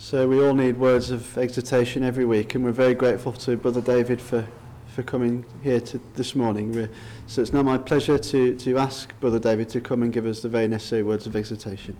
So we all need words of exhortation every week, and we're very grateful to Brother David for coming here this morning. So it's now my pleasure to ask Brother David to come and give us the very necessary words of exhortation.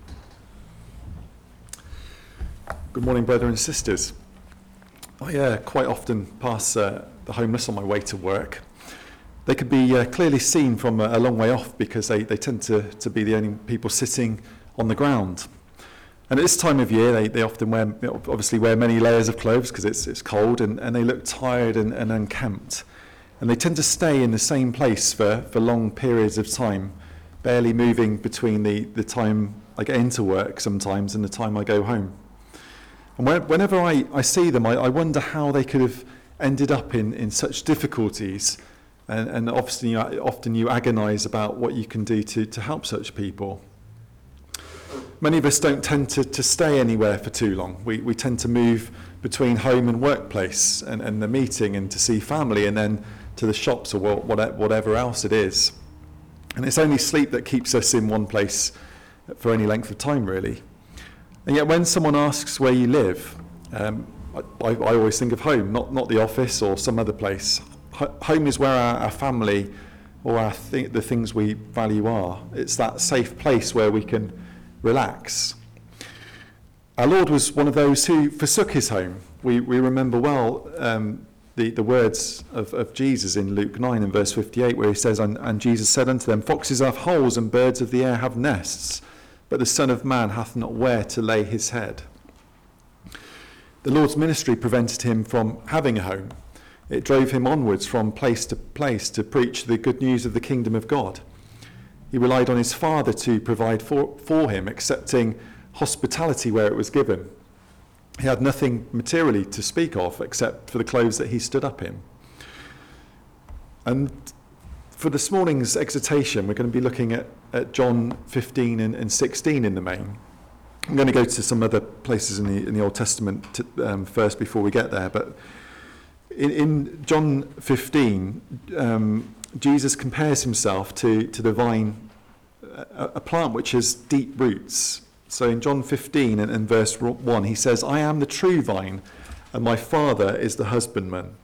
Good morning, brothers and sisters. I quite often pass the homeless on my way to work. They can be clearly seen from a long way off because they tend to be the only people sitting on the ground. And at this time of year, they often obviously wear many layers of clothes because it's cold, and they look tired and unkempt. And they tend to stay in the same place for long periods of time, barely moving between the time I get into work sometimes and the time I go home. And whenever I see them, I wonder how they could have ended up in such difficulties. And often you agonise about what you can do to help such people. Many of us don't tend to stay anywhere for too long. We tend to move between home and workplace and the meeting and to see family and then to the shops or whatever else it is. And it's only sleep that keeps us in one place for any length of time, really. And yet when someone asks where you live, I always think of home, not the office or some other place. Home is where our family or the things we value are. It's that safe place where we can relax. Our Lord was one of those who forsook his home. We remember well the words of Jesus in Luke 9 and verse 58, where he says, and Jesus said unto them, foxes have holes and birds of the air have nests, but the Son of Man hath not where to lay his head. The Lord's ministry prevented him from having a home. It drove him onwards from place to place to preach the good news of the kingdom of God. He relied on his Father to provide for him, accepting hospitality where it was given. He had nothing materially to speak of except for the clothes that he stood up in. And for this morning's exhortation, we're going to be looking at John 15 and 16 in the main. I'm going to go to some other places in the Old Testament first before we get there. But in John 15, Jesus compares himself to the vine, a plant which has deep roots. So in John 15 and verse 1, he says, I am the true vine, and my Father is the husbandman.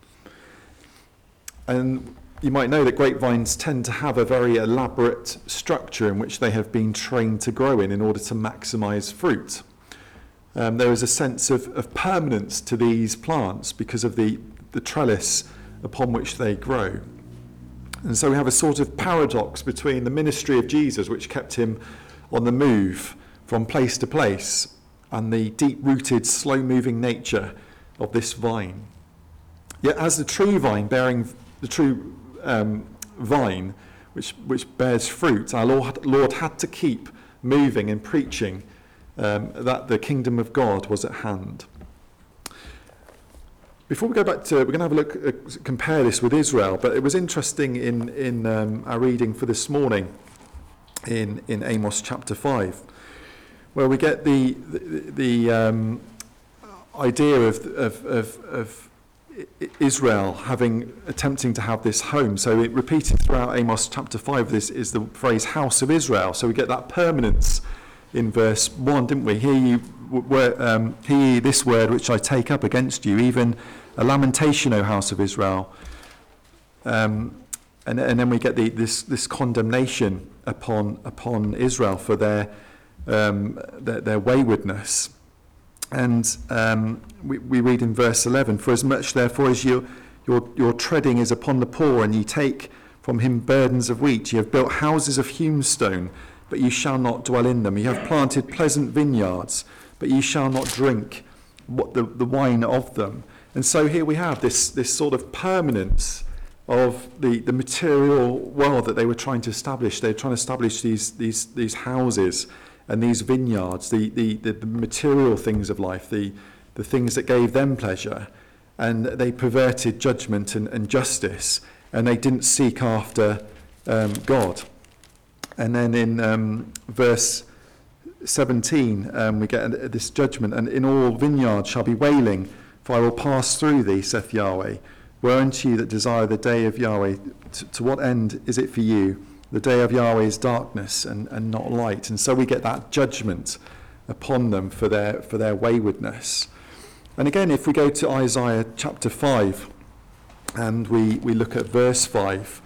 And you might know that grapevines tend to have a very elaborate structure in which they have been trained to grow in order to maximise fruit. There is a sense of permanence to these plants because of the trellis upon which they grow. And so we have a sort of paradox between the ministry of Jesus, which kept him on the move from place to place, and the deep-rooted, slow-moving nature of this vine. Yet as the true vine, bearing the true vine, which bears fruit, our Lord had to keep moving and preaching that the kingdom of God was at hand. Before we go back to, we're going to have a look, compare this with Israel, but it was interesting in our reading for this morning in Amos chapter 5, where we get the idea of Israel attempting to have this home. So it repeated throughout Amos chapter 5, this is the phrase house of Israel. So we get that permanence in verse 1, didn't we? Hear ye this word which I take up against you, even a lamentation, O house of Israel. And then we get this condemnation upon Israel for their waywardness. And we read in verse 11, for as much therefore as your treading is upon the poor, and ye take from him burdens of wheat, ye have built houses of hewn stone, but ye shall not dwell in them. Ye have planted pleasant vineyards, but ye shall not drink the wine of them. And so here we have this sort of permanence of the material world that they were trying to establish. They were trying to establish these houses and these vineyards, the material things of life, the things that gave them pleasure. And they perverted judgment and justice, and they didn't seek after God. And then in verse 17, we get this judgment, and in all vineyards shall be wailing, for I will pass through thee, saith Yahweh. Woe unto you that desire the day of Yahweh. To what end is it for you? The day of Yahweh is darkness and not light. And so we get that judgment upon them for their waywardness. And again, if we go to Isaiah chapter 5 and we look at verse 5,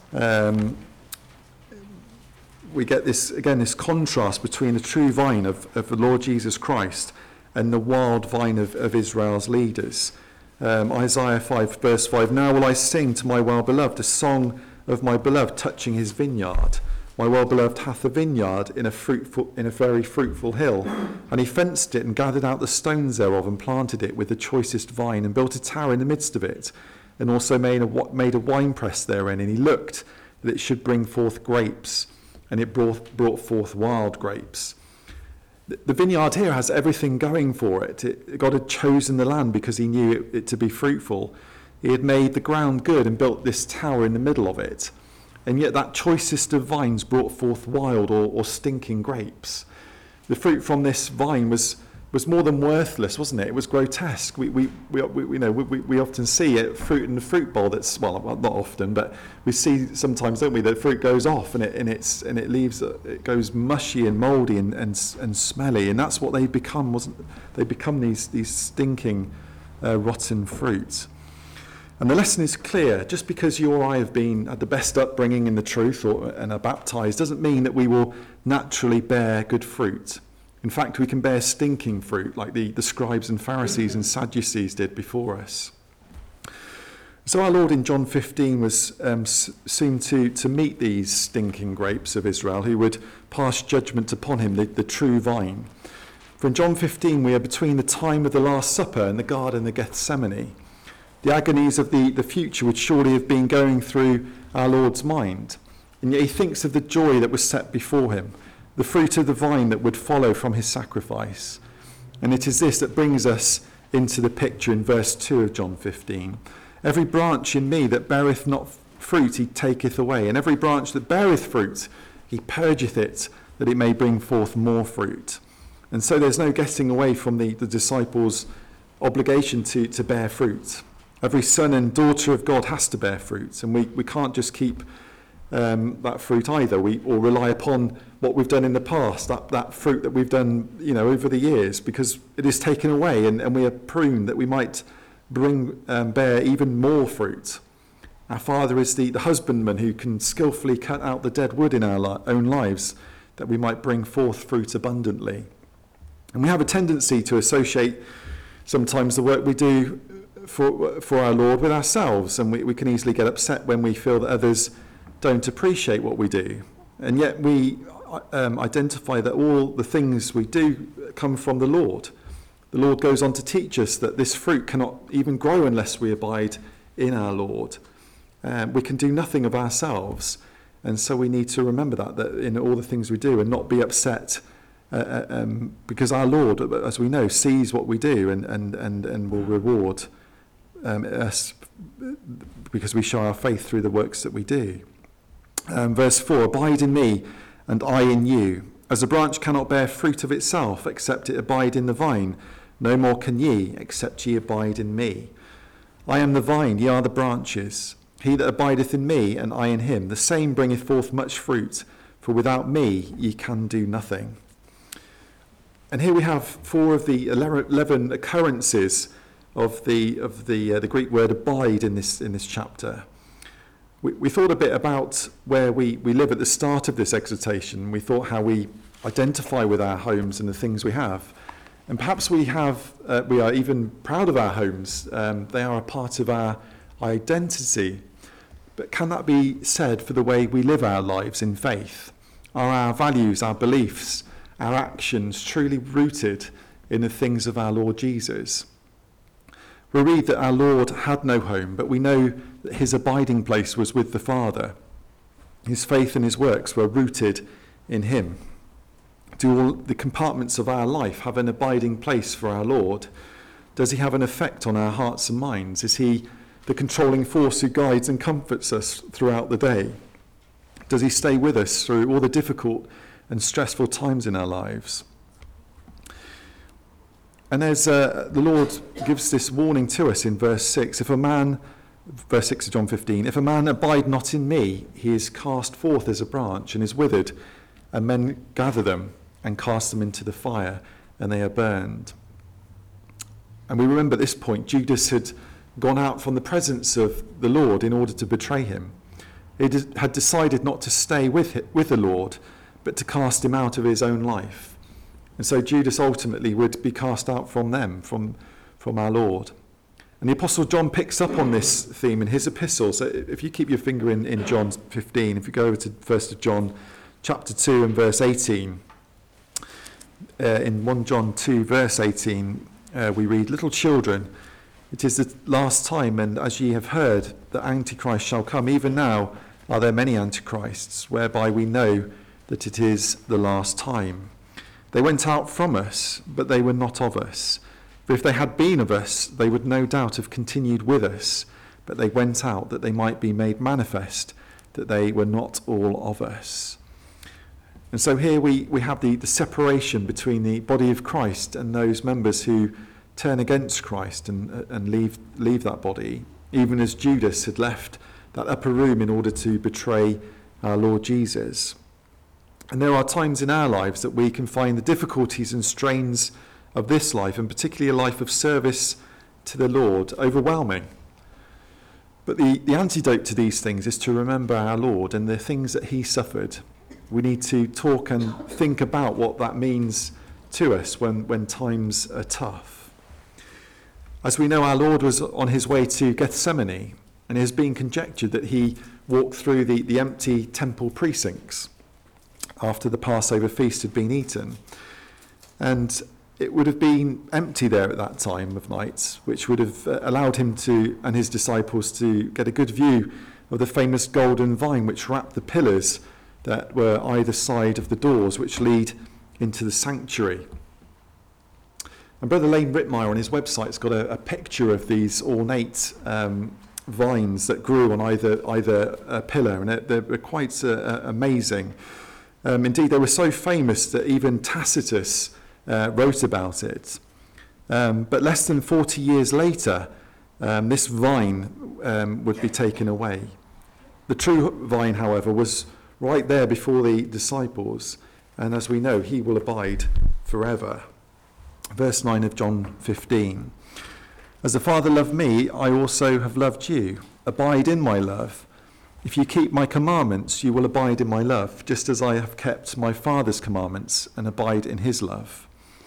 we get this contrast between the true vine of the Lord Jesus Christ and the wild vine of Israel's leaders. Isaiah 5 verse 5, "Now will I sing to my well-beloved a song of my beloved touching his vineyard. My well-beloved hath a vineyard in a very fruitful hill, and he fenced it and gathered out the stones thereof and planted it with the choicest vine and built a tower in the midst of it, and also made a winepress therein, and he looked that it should bring forth grapes, and it brought forth wild grapes." The vineyard here has everything going for it. God had chosen the land because he knew it to be fruitful. He had made the ground good and built this tower in the middle of it. And yet that choicest of vines brought forth wild or stinking grapes. The fruit from this vine was more than worthless, wasn't it? It was grotesque. We often see it, fruit in the fruit bowl. That's, well, not often, but we see sometimes, don't we, that fruit goes off and it leaves, it goes mushy and mouldy and smelly, and that's what they become, wasn't? They become these stinking, rotten fruits. And the lesson is clear. Just because you or I have had the best upbringing in the truth and are baptized doesn't mean that we will naturally bear good fruit. In fact, we can bear stinking fruit like the scribes and Pharisees and Sadducees did before us. So our Lord in John 15 was soon to meet these stinking grapes of Israel who would pass judgment upon him, the true vine. For in John 15 we are between the time of the Last Supper and the Garden of Gethsemane. The agonies of the future would surely have been going through our Lord's mind. And yet he thinks of the joy that was set before him, the fruit of the vine that would follow from his sacrifice. And it is this that brings us into the picture in verse 2 of John 15. "Every branch in me that beareth not fruit he taketh away, and every branch that beareth fruit he purgeth it, that it may bring forth more fruit." And so there's no getting away from the disciples' obligation to bear fruit. Every son and daughter of God has to bear fruit, and we can't just keep that fruit either, or rely upon what we've done in the past, that fruit that we've done over the years, because it is taken away and we are pruned that we might bear even more fruit. Our Father is the husbandman who can skillfully cut out the dead wood in our own lives that we might bring forth fruit abundantly. And we have a tendency to associate sometimes the work we do for our Lord with ourselves, and we can easily get upset when we feel that others don't appreciate what we do. And yet we identify that all the things we do come from the Lord. The Lord goes on to teach us that this fruit cannot even grow unless we abide in our Lord. We can do nothing of ourselves, and so we need to remember that in all the things we do, and not be upset because our Lord, as we know, sees what we do and will reward us because we show our faith through the works that we do. Verse 4, "Abide in me and I in you. As a branch cannot bear fruit of itself except it abide in the vine, no more can ye except ye abide in me. I am the vine, ye are the branches. He that abideth in me and I in him, the same bringeth forth much fruit, for without me ye can do nothing." And here we have 4 of the 11 occurrences of the Greek word abide in this chapter. We thought a bit about where we live at the start of this exhortation. We thought how we identify with our homes and the things we have. And perhaps we are even proud of our homes. They are a part of our identity. But can that be said for the way we live our lives in faith? Are our values, our beliefs, our actions truly rooted in the things of our Lord Jesus? We read that our Lord had no home, but we know that his abiding place was with the Father. His faith and his works were rooted in him. Do all the compartments of our life have an abiding place for our Lord? Does he have an effect on our hearts and minds? Is he the controlling force who guides and comforts us throughout the day? Does he stay with us through all the difficult and stressful times in our lives? And there's the Lord gives this warning to us in verse 6. Verse 6 of John 15, "If a man abide not in me, he is cast forth as a branch and is withered, and men gather them and cast them into the fire, and they are burned. And we remember at this point, Judas had gone out from the presence of the Lord in order to betray him. He had decided not to stay with the Lord, but to cast him out of his own life. And so Judas ultimately would be cast out from them, from our Lord. And the Apostle John picks up on this theme in his epistle. So if you keep your finger in John 15, if you go over to 1 John chapter 2 and verse 18, in 1 John 2 verse 18, we read, "Little children, it is the last time, and as ye have heard, that Antichrist shall come. Even now are there many Antichrists, whereby we know that it is the last time. They went out from us, but they were not of us. For if they had been of us, they would no doubt have continued with us. But they went out that they might be made manifest that they were not all of us." And so here we have the separation between the body of Christ and those members who turn against Christ and leave that body, even as Judas had left that upper room in order to betray our Lord Jesus. And there are times in our lives that we can find the difficulties and strains of this life, and particularly a life of service to the Lord, overwhelming. But the antidote to these things is to remember our Lord and the things that he suffered. We need to talk and think about what that means to us when times are tough. As we know, our Lord was on his way to Gethsemane, and it has been conjectured that he walked through the empty temple precincts after the Passover feast had been eaten. And it would have been empty there at that time of night, which would have allowed him and his disciples to get a good view of the famous golden vine which wrapped the pillars that were either side of the doors which lead into the sanctuary. And Brother Lane Rittmeyer on his website has got a picture of these ornate vines that grew on either pillar, and they were quite amazing. Indeed, they were so famous that even Tacitus wrote about it. But less than 40 years later, this vine would be taken away. The true vine, however, was right there before the disciples, and as we know, he will abide forever. Verse 9 of John 15. "As the Father loved me, I also have loved you. Abide in my love. If you keep my commandments, you will abide in my love, just as I have kept my Father's commandments and abide in his love."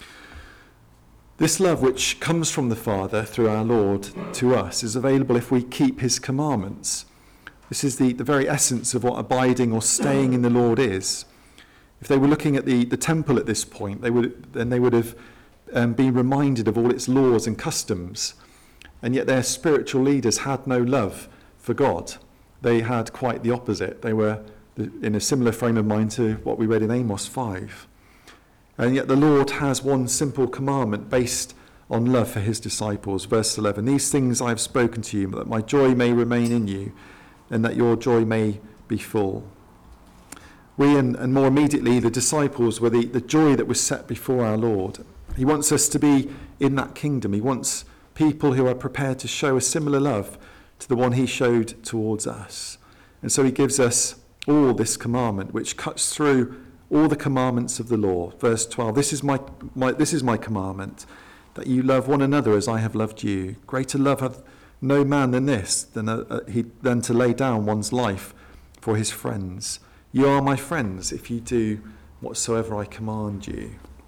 This love which comes from the Father through our Lord to us is available if we keep his commandments. This is the very essence of what abiding or staying in the Lord is. If they were looking at the temple at this point, they would have been reminded of all its laws and customs, and yet their spiritual leaders had no love for God. They had quite the opposite. They were in a similar frame of mind to what we read in Amos 5. And yet the Lord has one simple commandment based on love for his disciples. Verse 11, "These things I have spoken to you, that my joy may remain in you, and that your joy may be full." We, and more immediately the disciples, were the joy that was set before our Lord. He wants us to be in that kingdom. He wants people who are prepared to show a similar love to the one he showed towards us. And so he gives us all this commandment, which cuts through all the commandments of the law. Verse 12, this is my commandment, that you love one another as I have loved you. Greater love hath no man than this, than to lay down one's life for his friends. You are my friends if you do whatsoever I command you.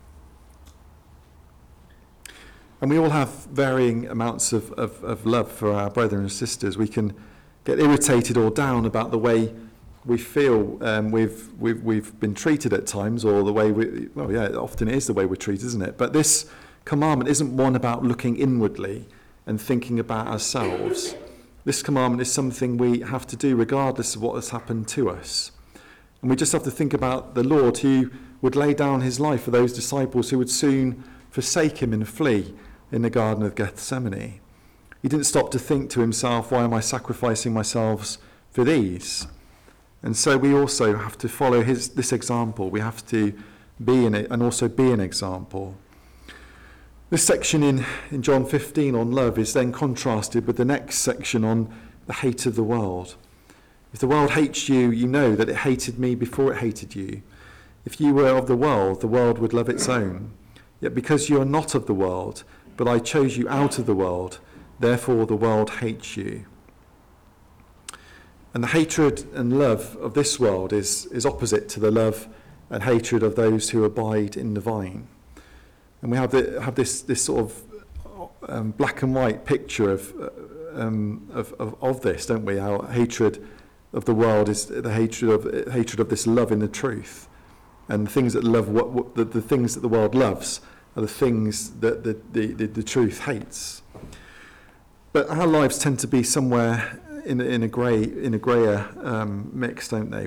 And we all have varying amounts of love for our brethren and sisters. We can get irritated or down about the way we feel we've been treated at times, or the way often it is the way we're treated, isn't it? But this commandment isn't one about looking inwardly and thinking about ourselves. This commandment is something we have to do regardless of what has happened to us. And we just have to think about the Lord who would lay down his life for those disciples who would soon forsake him and flee in the Garden of Gethsemane. He didn't stop to think to himself, why am I sacrificing myself for these? And so we also have to follow this example. We have to be in it and also be an example. This section in John 15 on love is then contrasted with the next section on the hate of the world. If the world hates you, you know that it hated me before it hated you. If you were of the world would love its own. Yet because you are not of the world, but I chose you out of the world, therefore the world hates you. And the hatred and love of this world is opposite to the love and hatred of those who abide in the vine. And we have this sort of black and white picture of this, don't we? Our hatred of the world is the hatred of this love in the truth, and the things that the things that the world loves are the things that the truth hates. But our lives tend to be somewhere in a grayer mix, don't they?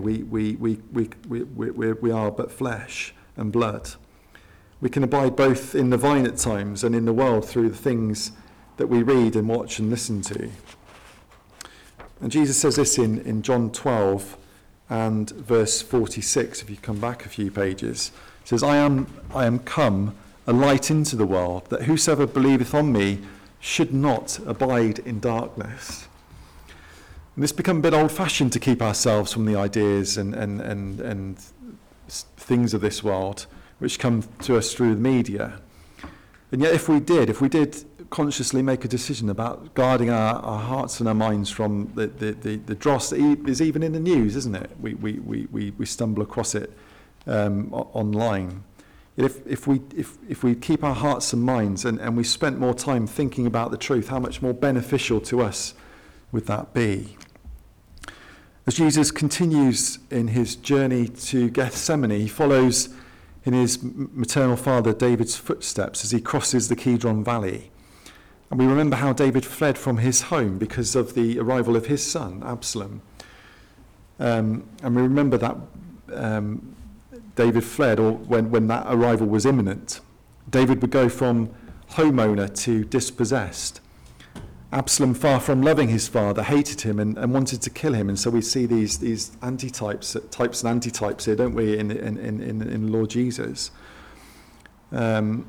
We are but flesh and blood. We can abide both in the vine at times and in the world through the things that we read and watch and listen to. And Jesus says this in John 12 and verse 46, if you come back a few pages. He says, I am come a light into the world, that whosoever believeth on me should not abide in darkness. And this become a bit old-fashioned to keep ourselves from the ideas and things of this world, which come to us through the media. And yet if we did consciously make a decision about guarding our hearts and our minds from the dross that is even in the news, isn't it? We stumble across it online. Yet if we keep our hearts and minds and we spent more time thinking about the truth, how much more beneficial to us would that be? As Jesus continues in his journey to Gethsemane, he follows in his maternal father David's footsteps as he crosses the Kidron Valley. And we remember how David fled from his home because of the arrival of his son, Absalom. And we remember that David fled, or when that arrival was imminent. David would go from homeowner to dispossessed. Absalom, far from loving his father, hated him and wanted to kill him. And so we see these types and antitypes here, don't we, in Lord Jesus. And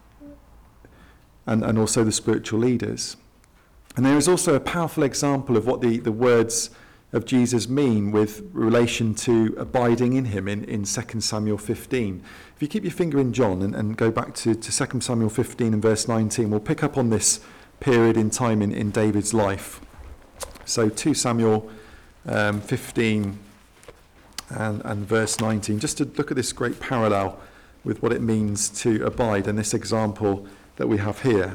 also the spiritual leaders. And there is also a powerful example of what the words of Jesus mean with relation to abiding in him in 2 Samuel 15. If you keep your finger in John and go back to 2 Samuel 15 and verse 19, we'll pick up on this period in time in David's life. So 2 Samuel 15 and verse 19, just to look at this great parallel with what it means to abide and this example that we have here.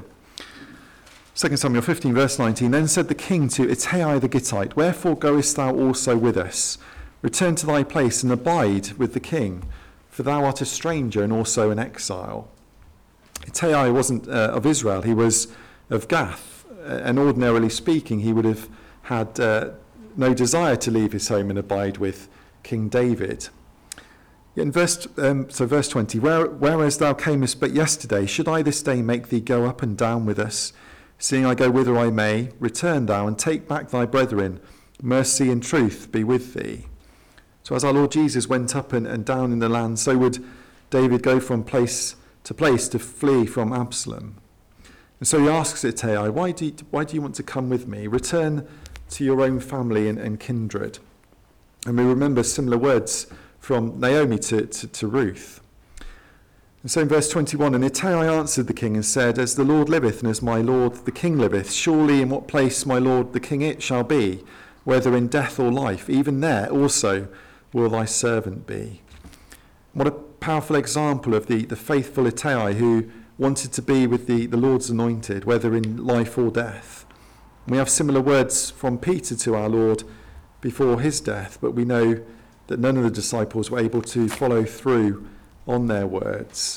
2 Samuel 15 verse 19, Then said the king to Ittai the Gittite, Wherefore goest thou also with us? Return to thy place and abide with the king, for thou art a stranger and also an exile. Ittai wasn't of Israel, he was of Gath, and ordinarily speaking he would have had no desire to leave his home and abide with King David. Yet in verse 20, whereas thou camest but yesterday, should I this day make thee go up and down with us? Seeing I go whither I may, return thou and take back thy brethren, mercy and truth be with thee. So as our Lord Jesus went up and down in the land, so would David go from place to flee from Absalom. And so he asks Ittai, why do you want to come with me? Return to your own family and kindred. And we remember similar words from Naomi to Ruth. And so in verse 21, And Ittai answered the king and said, As the Lord liveth, and as my lord the king liveth, surely in what place my lord the king it shall be, whether in death or life, even there also will thy servant be. What a powerful example of the faithful Ittai who wanted to be with the Lord's anointed, whether in life or death. We have similar words from Peter to our Lord before his death, but we know that none of the disciples were able to follow through on their words.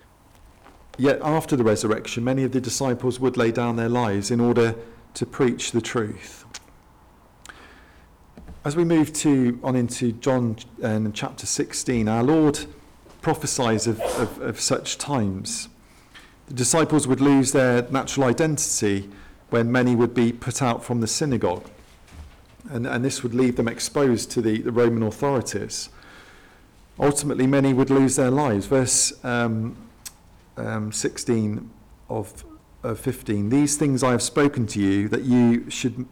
Yet after the resurrection, many of the disciples would lay down their lives in order to preach the truth. As we move on into John chapter 16, our Lord prophesies of such times. The disciples would lose their natural identity when many would be put out from the synagogue. And this would leave them exposed to the Roman authorities. Ultimately, many would lose their lives. Verse 16 of 15. These things I have spoken to you, that you should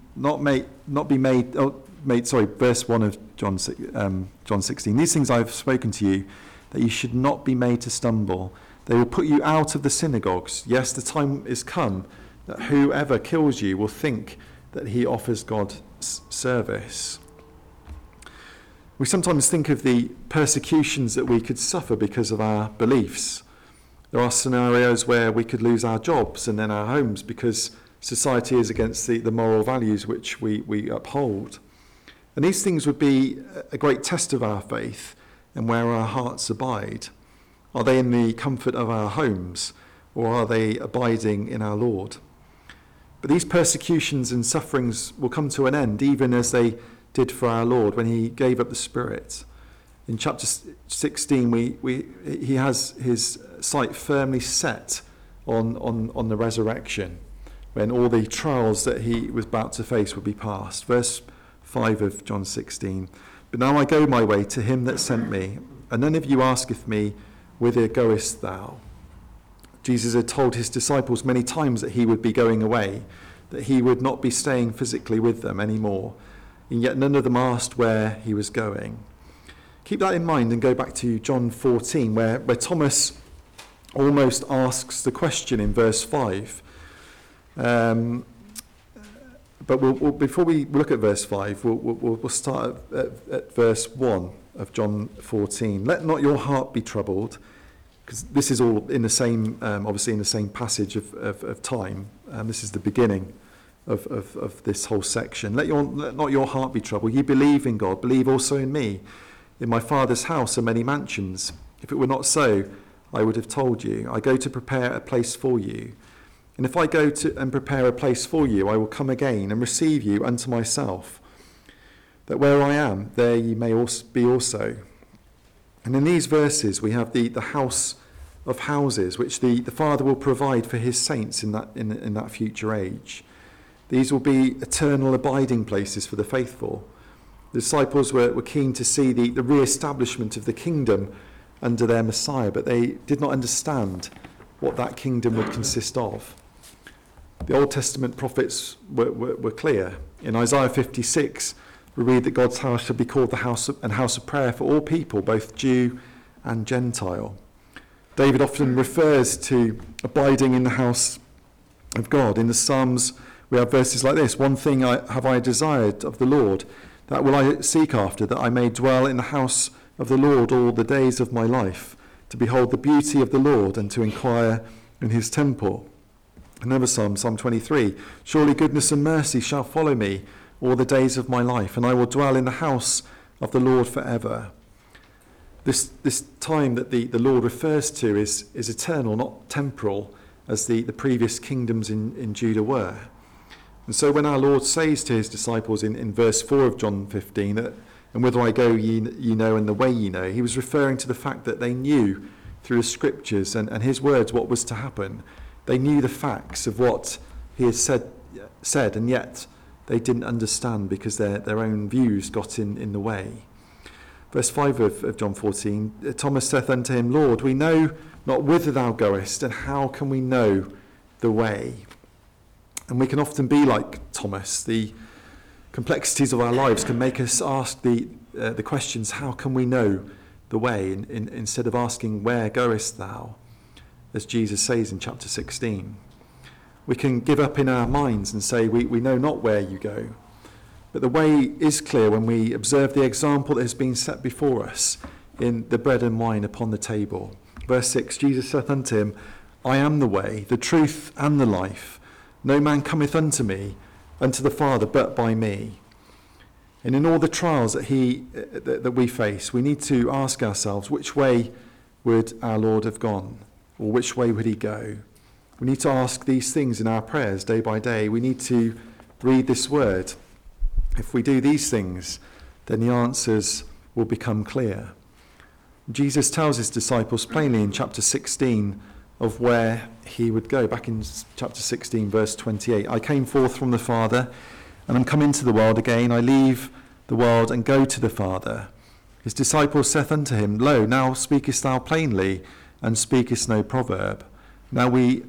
verse 1 of John 16. These things I have spoken to you, that you should not be made to stumble. They will put you out of the synagogues. Yes, the time is come that whoever kills you will think that he offers God service. We sometimes think of the persecutions that we could suffer because of our beliefs. There are scenarios where we could lose our jobs and then our homes because society is against the moral values which we uphold. And these things would be a great test of our faith and where our hearts abide. Are they in the comfort of our homes, or are they abiding in our Lord? But these persecutions and sufferings will come to an end, even as they did for our Lord when he gave up the Spirit. In chapter 16, he has his sight firmly set on the resurrection, when all the trials that he was about to face would be past. Verse 5 of John 16. But now I go my way to him that sent me, and none of you asketh me, whither goest thou? Jesus had told his disciples many times that he would be going away, that he would not be staying physically with them anymore, and yet none of them asked where he was going. Keep that in mind and go back to John 14, where Thomas almost asks the question in verse 5. But before we look at verse 5, we'll start at verse 1 of John 14. Let not your heart be troubled, because this is all in the same, obviously in the same passage of time. This is the beginning of this whole section. Let not your heart be troubled. You believe in God, believe also in me. In my Father's house are many mansions. If it were not so, I would have told you. I go to prepare a place for you. And if I go to and prepare a place for you, I will come again and receive you unto myself, that where I am, there ye may also be also. And in these verses we have the house of houses, which the Father will provide for his saints in that future age. These will be eternal abiding places for the faithful. The disciples were keen to see the re-establishment of the kingdom under their Messiah, but they did not understand what that kingdom would consist of. The Old Testament prophets were clear. In Isaiah 56, we read that God's house shall be called the house of prayer for all people, both Jew and Gentile. David often refers to abiding in the house of God. In the Psalms, we have verses like this: one thing have I desired of the Lord, that will I seek after, that I may dwell in the house of the Lord all the days of my life, to behold the beauty of the Lord and to inquire in his temple. Another Psalm, Psalm 23, surely goodness and mercy shall follow me all the days of my life, and I will dwell in the house of the Lord forever. This time that the Lord refers to is eternal, not temporal, as the previous kingdoms in Judah were. And so when our Lord says to his disciples in verse 4 of John 15, that, and whither I go ye know, and the way ye know, he was referring to the fact that they knew through the scriptures and his words what was to happen. They knew the facts of what he had said, and yet they didn't understand because their own views got in the way. Verse 5 of John 14, Thomas saith unto him, Lord, we know not whither thou goest, and how can we know the way? And we can often be like Thomas. The complexities of our lives can make us ask the questions, how can we know the way, instead of asking, where goest thou? As Jesus says in chapter 16. We can give up in our minds and say, we know not where you go. But the way is clear when we observe the example that has been set before us in the bread and wine upon the table. Verse 6, Jesus saith unto him, I am the way, the truth, and the life. No man cometh unto me, unto the Father, but by me. And in all the trials that we face, we need to ask ourselves, which way would our Lord have gone? Or which way would he go? We need to ask these things in our prayers day by day. We need to read this word. If we do these things, then the answers will become clear. Jesus tells his disciples plainly in chapter 16 of where he would go. Back in chapter 16, verse 28, I came forth from the Father, and am come into the world again. I leave the world and go to the Father. His disciples saith unto him, Lo, now speakest thou plainly, and speakest no proverb. Now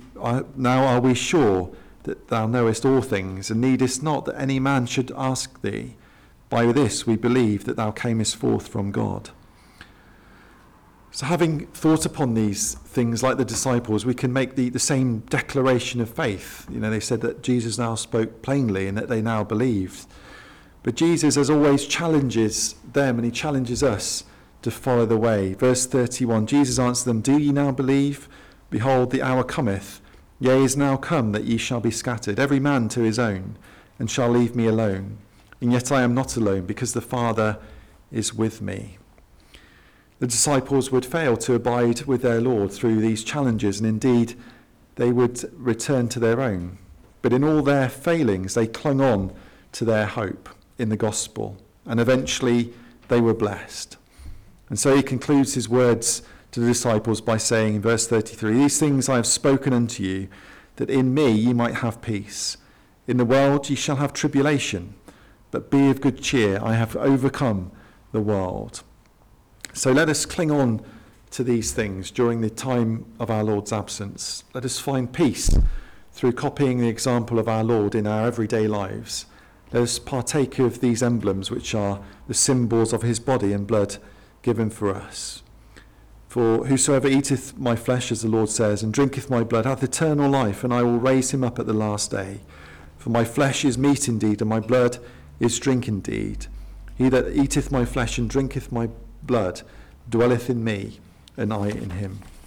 are we sure that thou knowest all things, and needest not that any man should ask thee. By this we believe that thou camest forth from God. So having thought upon these things like the disciples, we can make the same declaration of faith. You know, they said that Jesus now spoke plainly and that they now believed. But Jesus, as always, challenges them and he challenges us to follow the way. Verse 31, Jesus answered them, "Do ye now believe? Behold, the hour cometh, yea, is now come, that ye shall be scattered, every man to his own, and shall leave me alone. And yet I am not alone, because the Father is with me." The disciples would fail to abide with their Lord through these challenges, and indeed they would return to their own. But in all their failings, they clung on to their hope in the gospel, and eventually they were blessed. And so he concludes his words to the disciples by saying in verse 33, "These things I have spoken unto you, that in me ye might have peace. In the world ye shall have tribulation, but be of good cheer, I have overcome the world." So let us cling on to these things during the time of our Lord's absence. Let us find peace through copying the example of our Lord in our everyday lives. Let us partake of these emblems, which are the symbols of his body and blood given for us. "For whosoever eateth my flesh," as the Lord says, "and drinketh my blood, hath eternal life, and I will raise him up at the last day. For my flesh is meat indeed, and my blood is drink indeed. He that eateth my flesh and drinketh my blood dwelleth in me, and I in him."